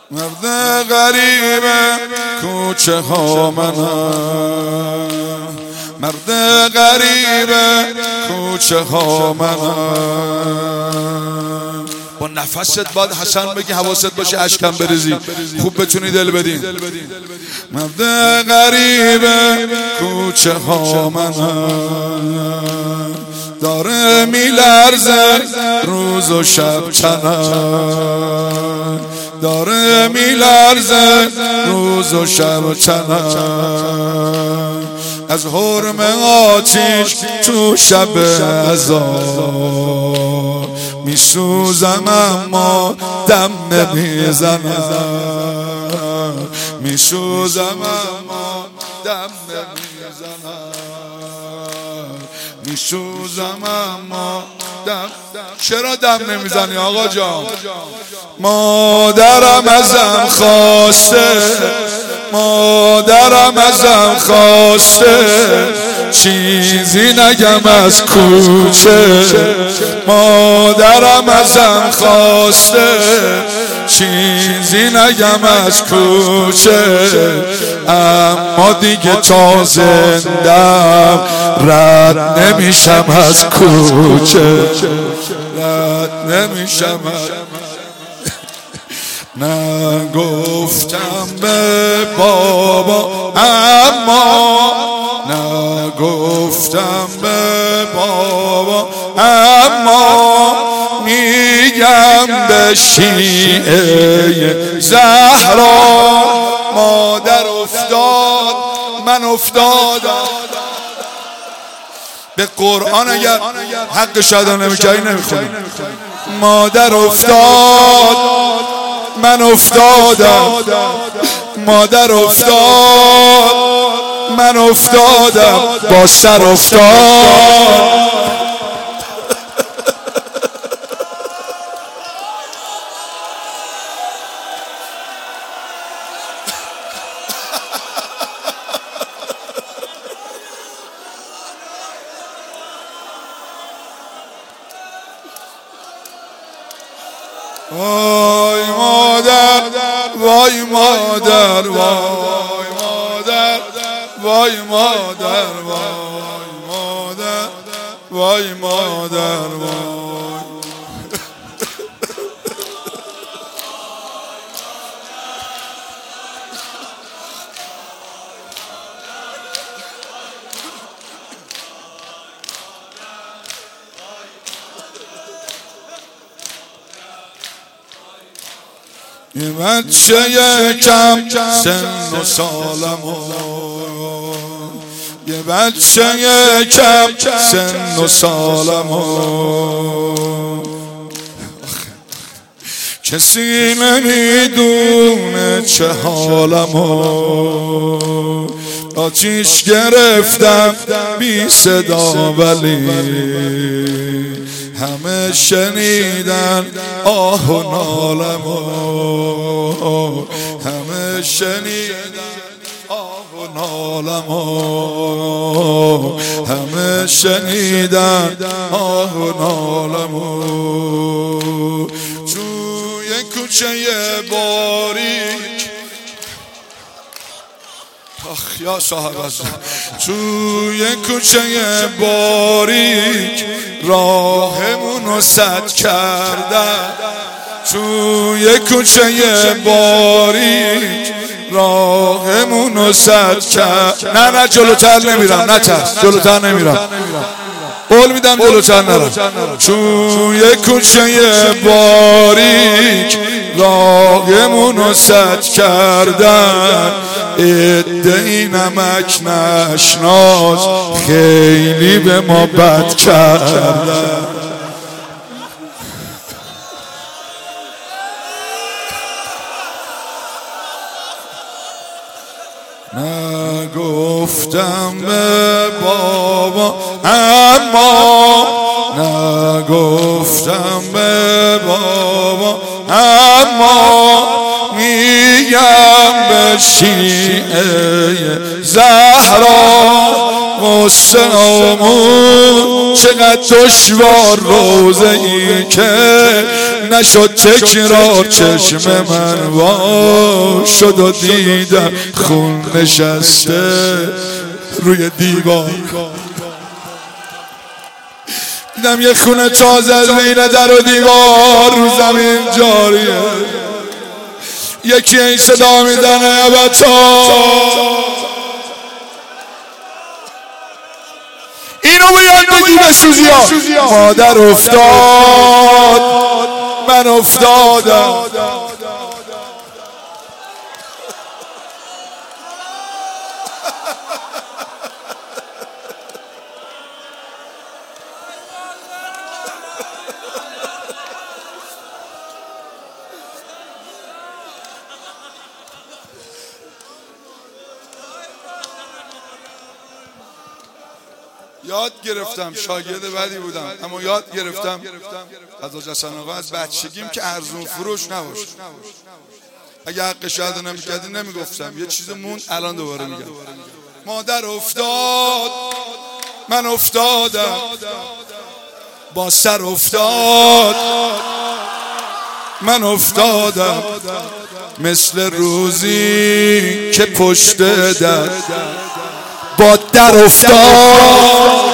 مرد غریب کوچه ها منم، مرد غریب کوچه ها منم. با نفست باید حسن بگی، حواست باشه اشکم بریزی، خوب بتونی دل بدی. مرد غریب کوچه ها منم، داره میلرزه روز و شب چنم، داره میلرزه روز و شب چنم. از حرم آتیش تو شب عذاب میسوزم اما دم نمیزنم، میسوزم اما دم نمیزنم، میسوزم اما دم. چرا دم نمیزنی آقا جان؟ مادرم ازم خواسته، مادرم ازم خواسته چیزی نگم از کوچه، مادرم ازم خواسته چیزی نگم از کوچه. اما دیگه تا زندم رد نمیشم از کوچه، رد نمیشم. نگفتم به بابا اما، نگفتم به بابا اما میگم به شیعه زهرا. مادر افتاد من افتادم. به قرآن اگر حق شهدا نمی‌کنی نمیخونی. مادر افتاد من افتادم، مادر افتاد من افتادم، با سر افتاد. وای مادر، وای مادر، وای مادر، وای مادر، وای مادر، وای مادر، وای. یه بچه کم سن و سالمو، یه بچه کم سن و سالمو کسی نمیدونه چه حالمو. آتیش گرفتم بی صدا ولی همه شنیدن آه و نالمو، همه شنیدن آه و نالمو، همه شنیدن آه و نالمو. توی کوچه باریک، آخ یا صاحب ازم، توی کوچه باریک راهمونو سد کردن، توی کوچه باریک راهمونو سد کرد. نه نه جلوتر نمیرم، نترس جلوتر نمیرم، قول میدم جلوتر نرم. توی کوچه باریک راهمونو سد کردن، عده‌ای نمک نشناس خیلی به ما بد کردن. نگفتم به بابا اما، نگفتم به بابا اما میگم به شیعه زهرا. قصه‌مون چقدر دشوار روزه‌ای که نشد تکرار، چشم من وا شد و دیدم خون نشسته روی دیوار. دیدم یه خونه تازه از بین در و دیوار رو زمین جاریه. یکی این صدا میزنه ابتا اینو بیاد بگی به سوزیا. مادر افتاد من افتادم. یاد گرفتم، شاگرد بعدی بودم اما یاد گرفتم از حاج حسن آقا از بچگیم که ارزون فروش نباشه. اگه حقش ادا نمیکردی نمیگفتم. یه چیز موند الان دوباره میگم. مادر افتاد من افتادم، با سر افتاد من افتادم، مثل روزی که پشت در با در افتاد.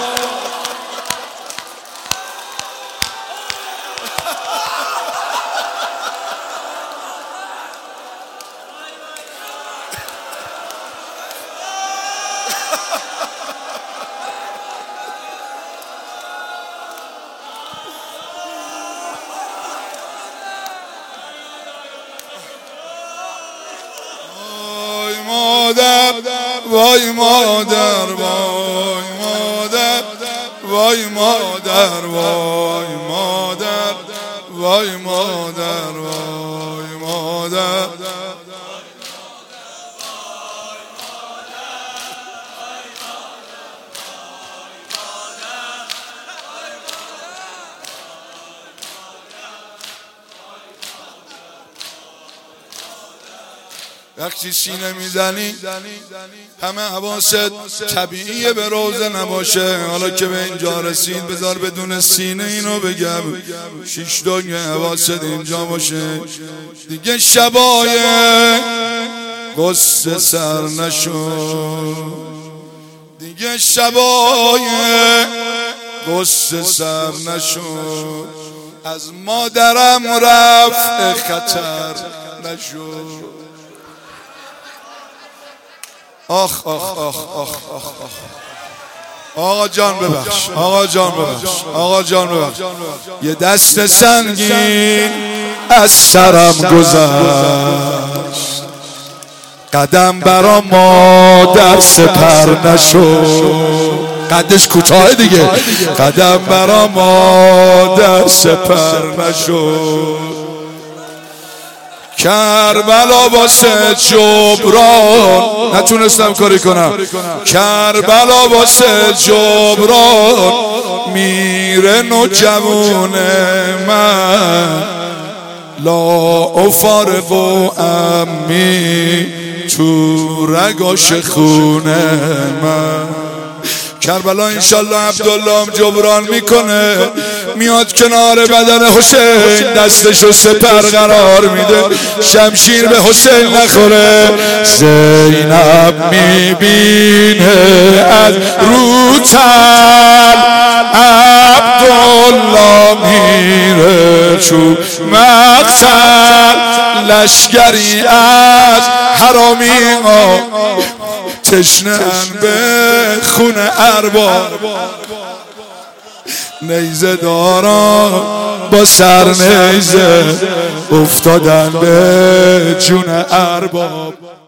وای مادر وای مادر وای مادر وای مادر وای مادر وای مادر. وقتی سینه میزنی همه حواست طبیعیه به روزه نباشه. حالا که به اینجا رسید بذار بدون سینه اینو بگم، شیش دنیا حواست اینجا باشه. دیگه شبای قصه سر نشو، دیگه شبای قصه سر نشو، از مادرم رفع خطر نشو. آخ آخ آخ آخ آخ آخ. آقا جان ببخش، آقا جان ببخش، آقا جان ببخش. یه دست سنگین از سرم گذشت، قدم برا مادر سپر نشو. قدش کوتاه دیگه. قدم برا مادر سپر نشو. کربلا واسه جبران نتونستم کاری کنم. کربلا واسه جبران میره نوجوون من، لا افارق و امی تو رگاش خونه من. کربلا انشالله عبدالله هم جبران میکنه، میاد کنار بدن حسین، دستشو سپر قرار میده، شمشیر به حسین نخوره. زینب میبینه از روتن عبدالله میره چو مقتل، لشگری از حرامی ها تشنه‌ان به خون ارباب. نیزه داران با سر نیزه افتادن به جون ارباب.